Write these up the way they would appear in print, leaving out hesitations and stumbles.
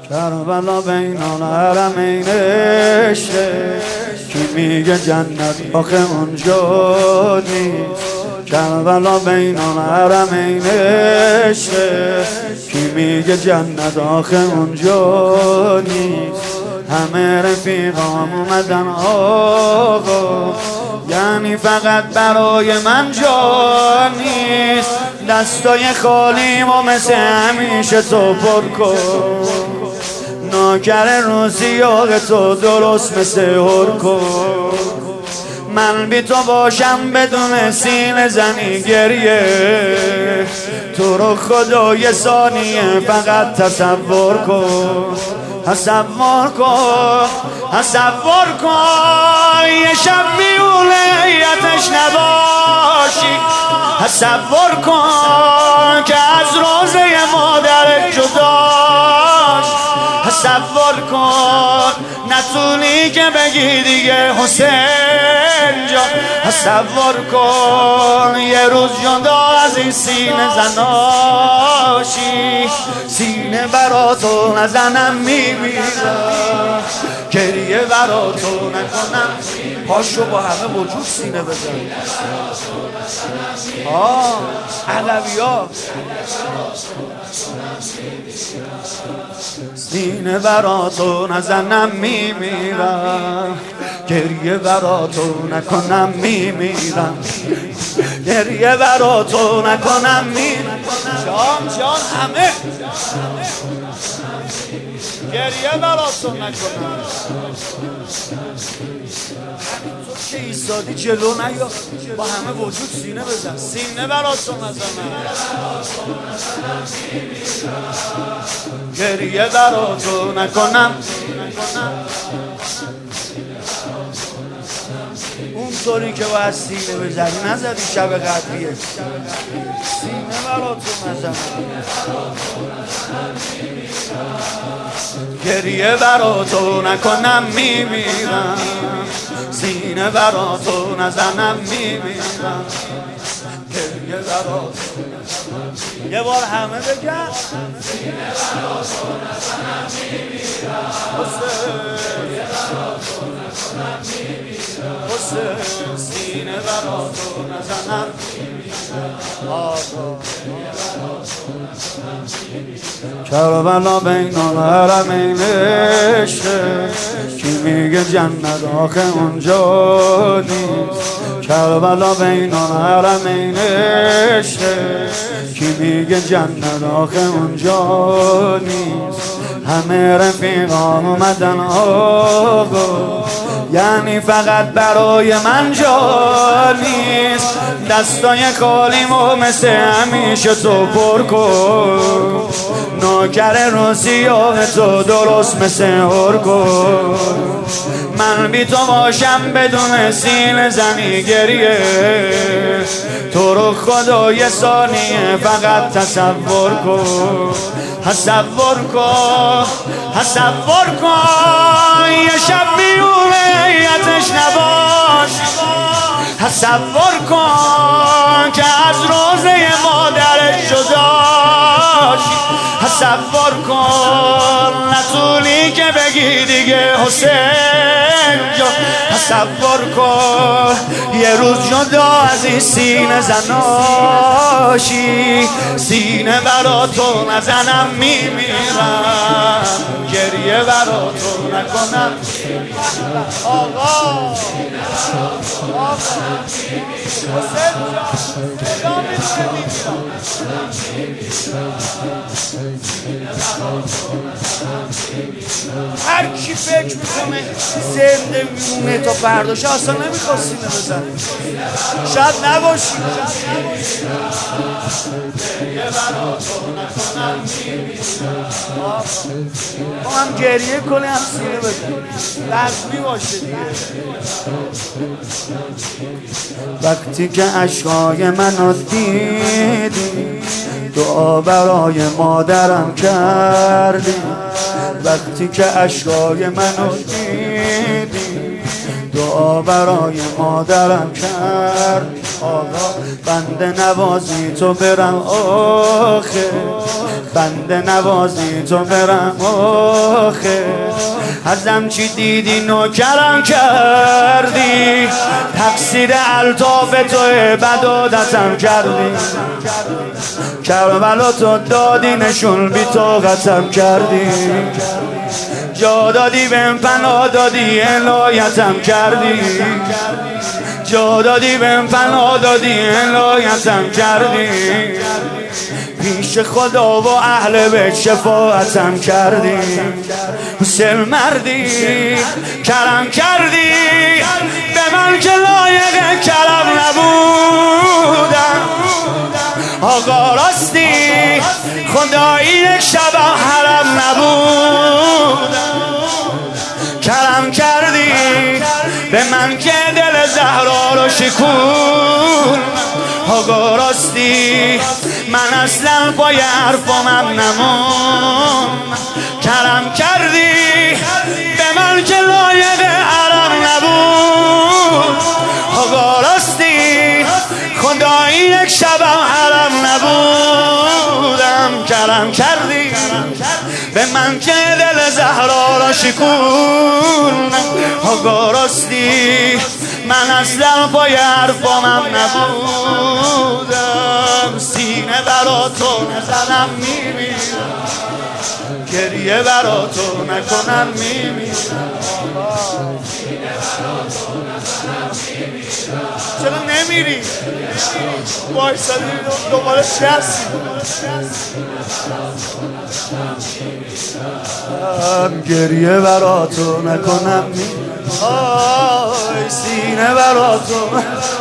کربلا بین الحرمین عشقه، کی میگه جنت آخه اونجا نیست. کربلا بین الحرمین عشقه، کی میگه جنت آخه اونجا نیست. همه رفیقام اومدن آقا، یعنی فقط برای من جا نیست. دستای خالیمو مثل همیشه تو پر کن، ناکر روزیاق تو درست مثل هر کن. من بی تو باشم بدون سینه زنی گریه، تو رو خدا یه ثانیه فقط تصور کن. تصور کن، تصور کن یه شب میونهیتش نباشی. تصور کن که از روزه مادرت جداش. تصور کن نتونی که بگی دیگه حسین جان. تصور کن یه روز جدا از این سینه زناشی. سینه برا تو نزنم میمیرم، گریه برا تو نکنم. پاشو با همه وجود سینه بزن. علویا سینه برا تو نزنم میمیرم، گریه برا تو نکنم میمیرم، گریه برا تو نکنم میمیرم. جان همه گریه برا تو نکنم. همینطور که ایستادی جلو نیا، با همه وجود سینه بزن. سینه برا تو نزنم، گریه برا تو نکنم. اونطوری که باید سینه بزنی نزدی شب قدریه. سینه برا تو نزنم، گریه برا تو نکنم میمیرم، سینه برا تو نزنم میمیرم، گریه برا تو. یه بار همه بگن سینه برا تو نزنم میمیرم، گریه برا تو نکنم میمیرم، سینه برا تو نزنم میمیرم. کربلا بین الحرمین عشقه، کی میگه جنت آخه اونجا نیست. کربلا بین الحرمین عشقه، کی میگه جنت آخه اونجا نیست. همه رفیقام اومدن آقا، یعنی فقط برای من جا نیست. دستای خالیمو مثل همیشه تو پر کن، ناکر روزیاق تو درست مثل هر کن. من بی تو باشم بدون سینه زنی گریه، تو رو خدا یه ثانیه فقط تصور کن. تصور کن، تصور کن یه شب میونهیتش نباش. تصور کن که از روزه مادرت جداش. تصور کن نتونی که بگی دیگه حسین جان. تصور کن یه روز جدا از این سینه زناشی. سینه برا تو نزنم میمیرم، گریه برا تو نکنم. آقا حسین جان هر کی فکر میکنه زنده میمونه تا فرداش اصلا نمیخواد سینه بزنه. شاید نباشی. ما هم گریه کنه هم سینه بزنه، لازمی باشه دیگه. وقتی که عشقای منو دیدی، دعا برای مادرم کردی. وقتی که عشقای منو دیدی، دعا برای مادرم کرد. آقا بنده نوازی تو برم آخه، بنده نوازی تو برم آخه. ازم چی دیدی نوکرم کردی، تقصیر الطاف توی بد عادتم کردی، کربلا تو دادی نشون بی طاقتم کردی، جا دادی بهم پناه دادی عنایتم کردی، جا دادی بهم پناه دادی عنایتم کردی، پیش خدا و اهل بیت شفاعتم کردی. حسین مردی کرم کردی به من که لایق کرم نبودم، آقا راستی خدایی یک شبم حرم نبودم. کرم کردی به من که دل زهرا رو شکون، آقا راستی من اصلا پای حرفامم نمون. کرم کردی به من که لایق حرم نبود، آقا راستی خدایی یک شبم حرم نبودم. کرم کردی به من که دل زهرا را شکون، آقا راستی من اصلا پای حرفامم نبودم. سینه برا تو نزنم میمیرم، گریه برا تو نکنم میمیرم. چرا نمیری؟ وایسادی دوباره چه هستی؟ گریه برا تو نکنم میمیرم، سینه برا تو.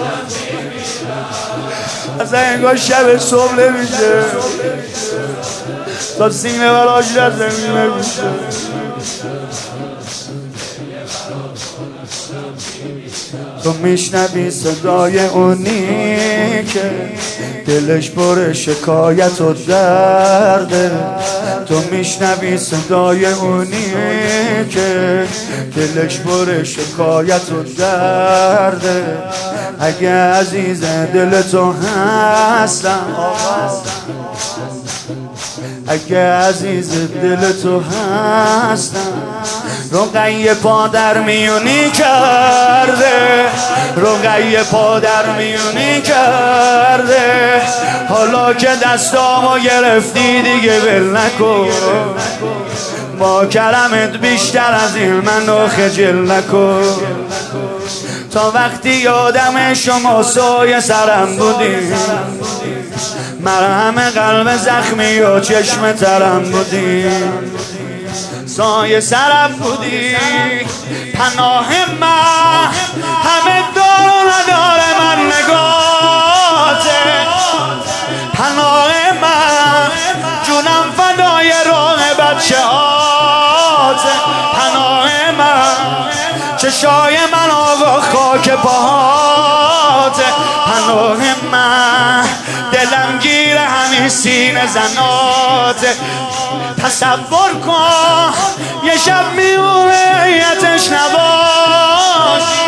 اصلا انگار شب صبح نمیشه تا سینه براش زمین نمیشه. تو میشنوی صدای اونی که دلش پر شکایت و درده، تو میشنوی صدای اونی که دلش پر شکایت و درده. اگه عزیز دل تو هستم، اگه عزیز دل تو هستم، رقیه پا در میونی کرده، رقیه پا در میونی کرده. حالا که دستامو گرفتی دیگه ول نکن، با کرمت بیشتر از این منو خجل نکن. تا وقتی یادم شما سایه سرم بودی، مرهم قلب زخمی و چشم ترم بودی، سایه سرم بودی، پناه من همه دار و ندار من نگاته، پناه من جونم فدای راه بچه هاته، پناه من چشای من آقا خاک پاهاته، پناه من دلم گیر همین سینه زناته. تصور کن یه شب میونیتش نباشی،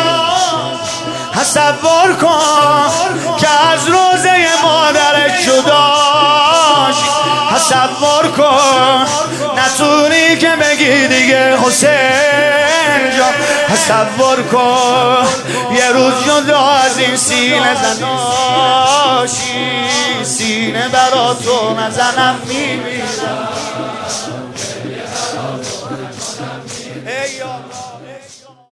تصور کن که از روزه مادرت جداشی، تصور کن نتونی که بگی دیگه حسین جان، تصور کن یه روز جدا از این سینه زناشی. سینه برا تو نزنم میمیرم. ای